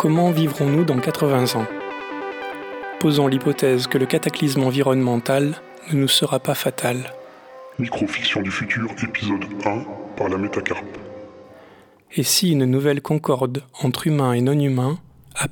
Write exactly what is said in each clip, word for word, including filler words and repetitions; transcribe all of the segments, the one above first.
Comment vivrons-nous dans quatre-vingts ans ? Posons l'hypothèse que le cataclysme environnemental ne nous sera pas fatal. Microfiction du futur, épisode un, par la Métacarpe. Et si une nouvelle concorde entre humains et non-humains apparaissait ?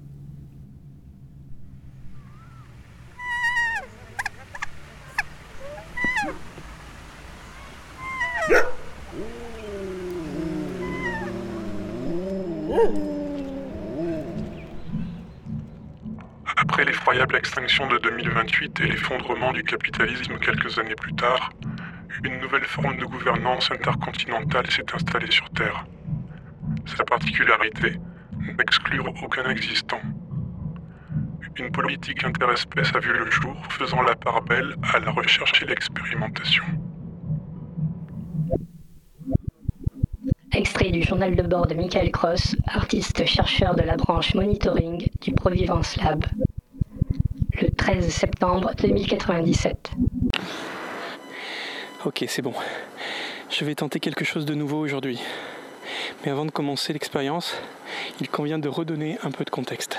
Après l'effroyable extinction de deux mille vingt-huit et l'effondrement du capitalisme quelques années plus tard, une nouvelle forme de gouvernance intercontinentale s'est installée sur Terre. Sa particularité, n'exclure aucun existant. Une politique interespèce a vu le jour, faisant la part belle à la recherche et l'expérimentation. Extrait du journal de bord de Michael Cross, artiste-chercheur de la branche monitoring du Provivence Lab. Le treize septembre deux mille quatre-vingt-dix-sept. Ok, c'est bon. Je vais tenter quelque chose de nouveau aujourd'hui. Mais avant de commencer l'expérience, il convient de redonner un peu de contexte.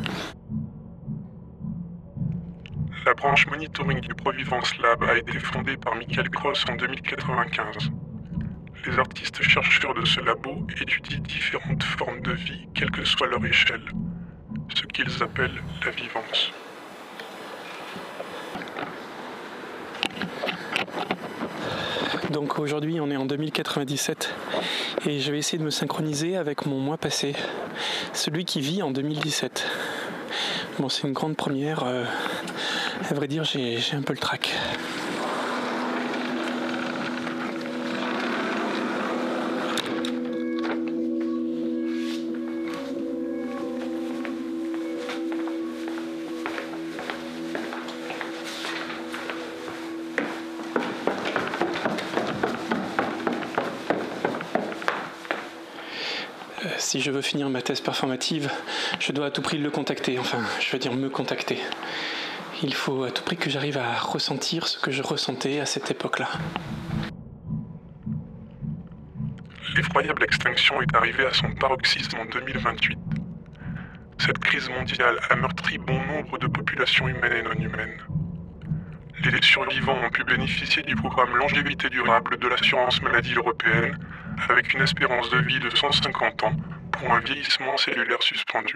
La branche monitoring du Provivence Lab a été fondée par Michael Cross en deux mille quatre-vingt-quinze. Les artistes chercheurs de ce labo étudient différentes formes de vie, quelle que soit leur échelle, ce qu'ils appellent la vivance. Donc aujourd'hui on est en deux mille quatre-vingt-dix-sept et je vais essayer de me synchroniser avec mon moi passé, celui qui vit en deux mille dix-sept. Bon, c'est une grande première, euh, à vrai dire j'ai, j'ai un peu le trac. Si je veux finir ma thèse performative, je dois à tout prix le contacter, enfin, je veux dire me contacter. Il faut à tout prix que j'arrive à ressentir ce que je ressentais à cette époque-là. L'effroyable extinction est arrivée à son paroxysme en deux mille vingt-huit. Cette crise mondiale a meurtri bon nombre de populations humaines et non humaines. Les survivants ont pu bénéficier du programme Longévité durable de l'assurance maladie européenne, avec une espérance de vie de cent cinquante ans pour un vieillissement cellulaire suspendu.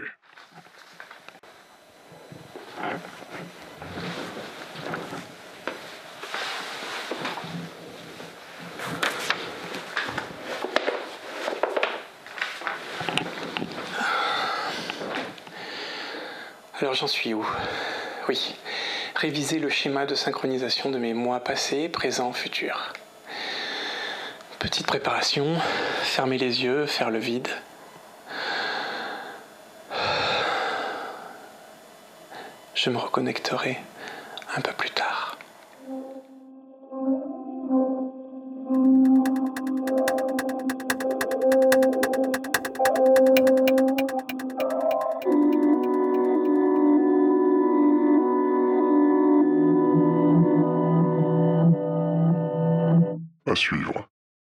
Alors j'en suis où ? Oui, réviser le schéma de synchronisation de mes mois passés, présents, futurs. Petite préparation, fermer les yeux, faire le vide. Je me reconnecterai un peu plus tard. À suivre.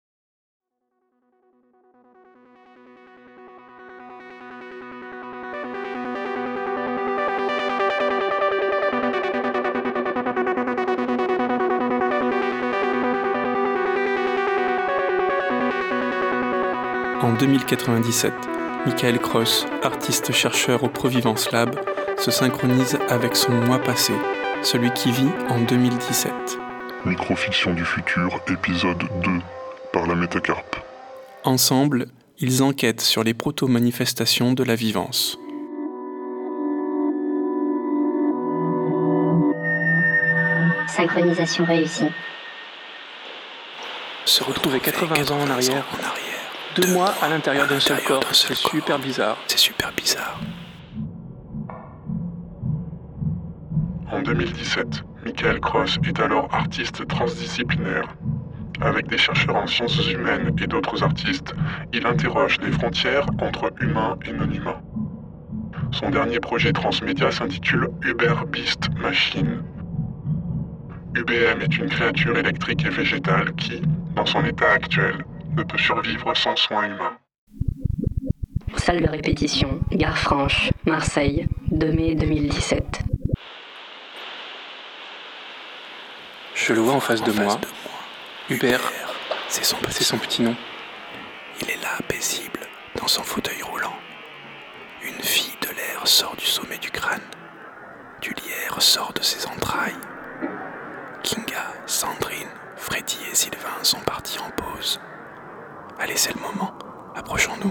En deux mille quatre-vingt-dix-sept, Michael Cross, artiste-chercheur au Provivence Lab, se synchronise avec son moi passé, celui qui vit en deux mille dix-sept. Microfiction du futur, épisode deux, par la Métacarpe. Ensemble, ils enquêtent sur les proto-manifestations de la vivance. Synchronisation réussie. Se retrouver quatre-vingts ans en arrière, deux mois à l'intérieur d'un seul corps, c'est super bizarre. C'est super bizarre. En deux mille dix-sept, Michael Cross est alors artiste transdisciplinaire. Avec des chercheurs en sciences humaines et d'autres artistes, il interroge les frontières entre humains et non-humains. Son dernier projet transmédia s'intitule Uber Beast Machine. U B M est une créature électrique et végétale qui, dans son état actuel, ne peut survivre sans soins humains. salle de répétition, Gare Franche, Marseille, deux mai deux mille dix-sept. Je le vois en face, en de, face moi. de moi. Hubert, c'est son, c'est son petit nom. Il est là, paisible, dans son fauteuil roulant. Une fille de l'air sort du sommet du crâne. Du lierre sort de ses entrailles. Kinga, Sandrine, Freddy et Sylvain sont partis en pause. Allez, c'est le moment. Approchons-nous.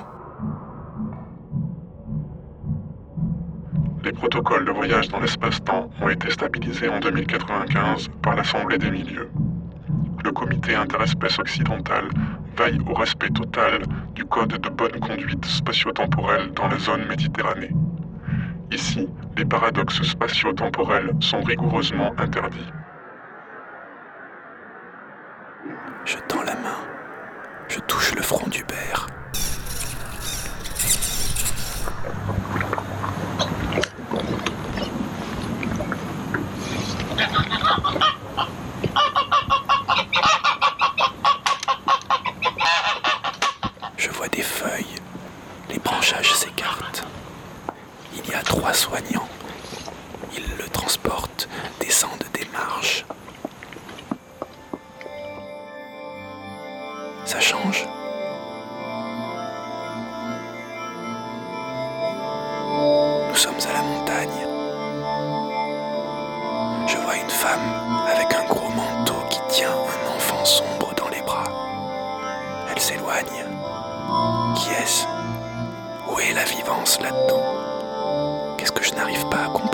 Les protocoles de voyage dans l'espace-temps ont été stabilisés en deux mille quatre-vingt-quinze par l'Assemblée des milieux. Le comité interespèce occidental veille au respect total du code de bonne conduite spatio-temporelle dans la zone Méditerranée. Ici, les paradoxes spatio-temporels sont rigoureusement interdits. Je tends la main. Je touche le front d'Hubert. Je vois des feuilles. Les branchages s'écartent. Il y a trois soignants. Ils le transportent, descendent des marches. Ça change. Nous sommes à la montagne. Je vois une femme avec un gros manteau qui tient un enfant sombre dans les bras. Elle s'éloigne. Qui est-ce ? Où est la vivance là-dedans ? Qu'est-ce que je n'arrive pas à comprendre ?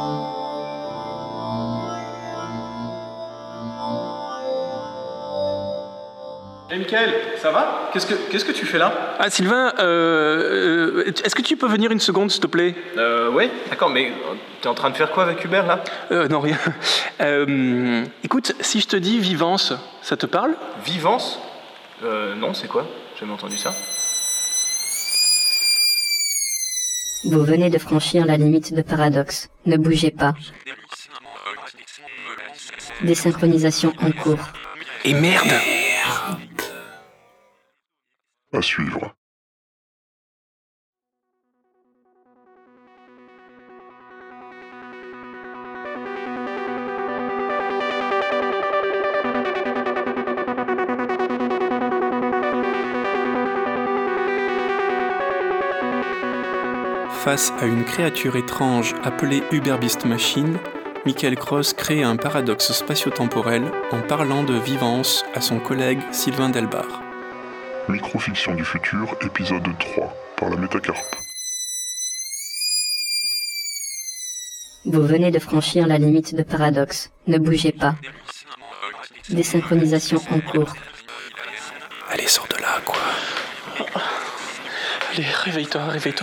Hey Mickaël, ça va ? Qu'est-ce que, qu'est-ce que tu fais là ? Ah Sylvain, euh, euh, est-ce que tu peux venir une seconde s'il te plaît ? Euh, ouais, d'accord, mais t'es en train de faire quoi avec Hubert là ? euh, Non, rien. Euh, écoute, si je te dis vivance, ça te parle ? Vivance ? Euh, non, c'est quoi ? J'ai jamais entendu ça. Vous venez de franchir la limite de paradoxe. Ne bougez pas. Désynchronisation en cours. Et merde ! À suivre. Face à une créature étrange appelée Uber Beast Machine, Michael Cross crée un paradoxe spatio-temporel en parlant de vivance à son collègue Sylvain Delbar. Microfiction du futur, épisode trois, par la Métacarpe. Vous venez de franchir la limite de paradoxe. Ne bougez pas. Désynchronisation en cours. Allez, sors de là, quoi. Allez, réveille-toi, réveille-toi.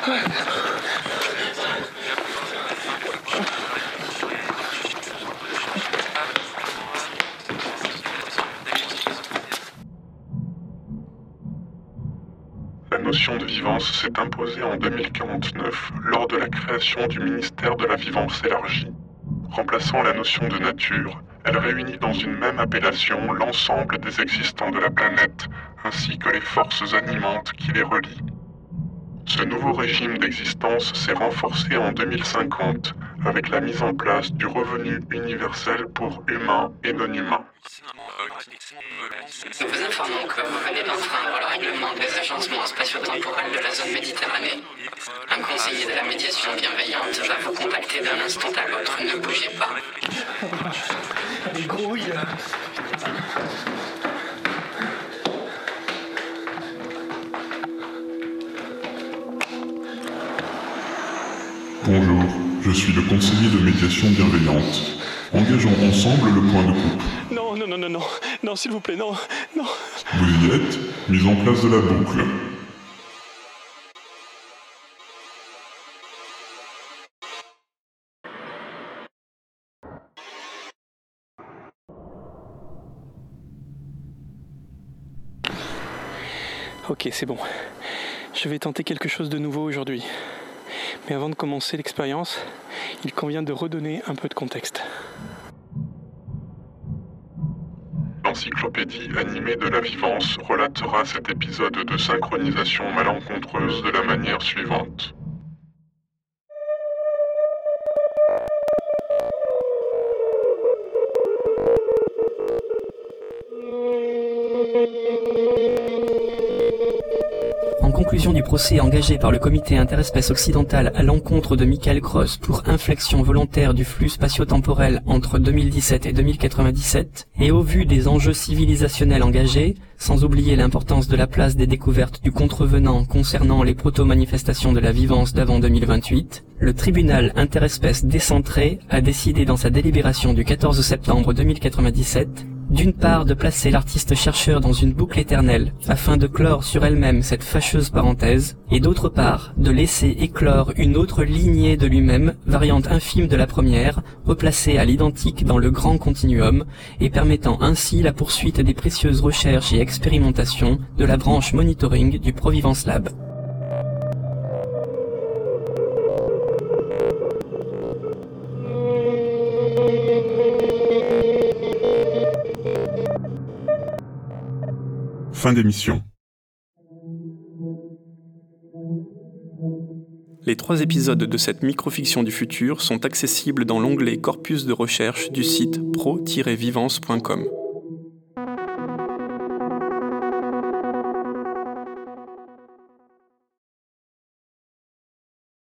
La notion de vivance s'est imposée en deux mille quarante-neuf lors de la création du ministère de la Vivance élargie. Remplaçant la notion de nature, elle réunit dans une même appellation l'ensemble des existants de la planète, ainsi que les forces animantes qui les relient. Ce nouveau régime d'existence s'est renforcé en deux mille cinquante avec la mise en place du revenu universel pour humains et non-humains. Nous vous informons que vous venez d'enfreindre le règlement des agencements spatio-temporels de la zone Méditerranée. Un conseiller de la médiation bienveillante va vous contacter d'un instant à l'autre. Ne bougez pas. Les grouilles. Bonjour, je suis le conseiller de médiation bienveillante. Engageons ensemble le point de coupe. Non, non, non, non, non, non, s'il vous plaît, non, non. Vous y êtes, mise en place de la boucle. Ok, c'est bon. Je vais tenter quelque chose de nouveau aujourd'hui. Mais avant de commencer l'expérience, il convient de redonner un peu de contexte. Dans l'encyclopédie animée de la vivance relatera cet épisode de synchronisation malencontreuse de la manière suivante. En conclusion du procès engagé par le comité interespèce occidental à l'encontre de Michael Cross pour inflexion volontaire du flux spatio-temporel entre deux mille dix-sept et deux mille quatre-vingt-dix-sept, et au vu des enjeux civilisationnels engagés, sans oublier l'importance de la place des découvertes du contrevenant concernant les proto-manifestations de la vivance d'avant deux mille vingt-huit, le tribunal interespèce décentré a décidé dans sa délibération du quatorze septembre deux mille quatre-vingt-dix-sept d'une part de placer l'artiste-chercheur dans une boucle éternelle, afin de clore sur elle-même cette fâcheuse parenthèse, et d'autre part de laisser éclore une autre lignée de lui-même, variante infime de la première, replacée à l'identique dans le grand continuum, et permettant ainsi la poursuite des précieuses recherches et expérimentations de la branche monitoring du Provivence Lab. Fin d'émission. Les trois épisodes de cette microfiction du futur sont accessibles dans l'onglet Corpus de recherche du site pro tiret vivance point com.